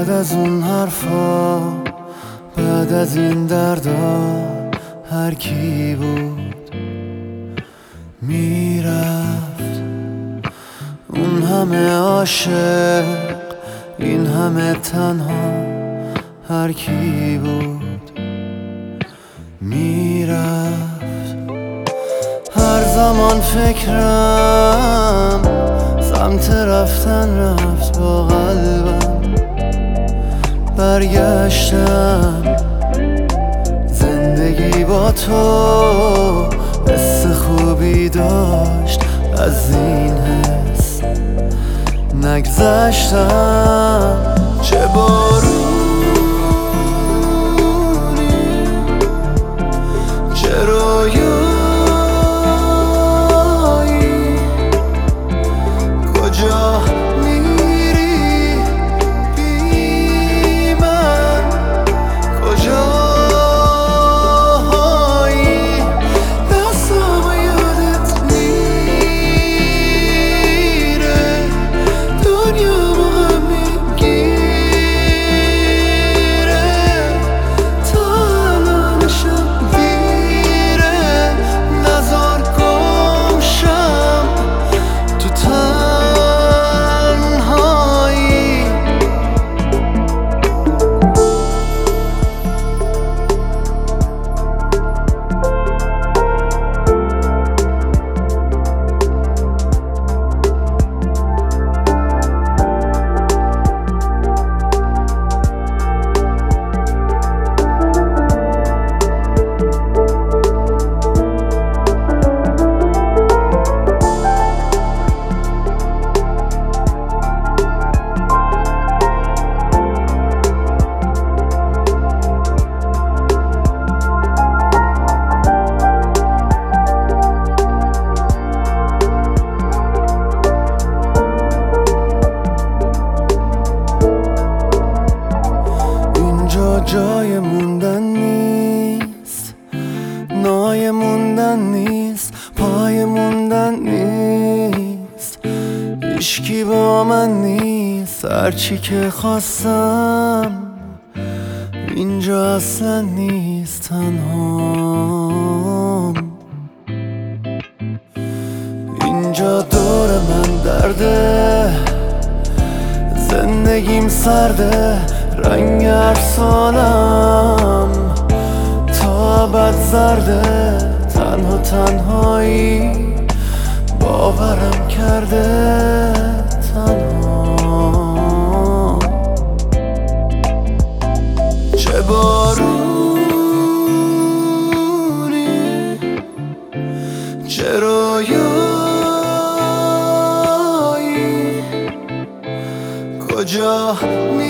بعد از اون حرفا، بعد از این دردا، هر کی بود میرفت. اون همه عاشق، این همه تنها، هر کی بود میرفت. هر زمان فکرم سمت رفتن رفت، با قلبم برگشتم. زندگی با تو حس خوبی داشت، از این حس نگذشتم. چه بارونی، چه رویایی، کجا میری بی من، کجایی؟ دستامو یادت میره، دنیامو غم میگیره، تا الانشم دیره. نزار گم شم تو تنهایی. جای موندن نیست، نای موندن نیست، پای موندن نیست، هیچکی با من نیست. هرچی که خواستم اینجا اصلا نیست، تنهام. اینجا دور من درده، زندگیم سرده، رنگ ارسالم تا ابد زرده. تنها تنهایی باورم کرده، تنها. چه بارونی، چه رویایی، کجا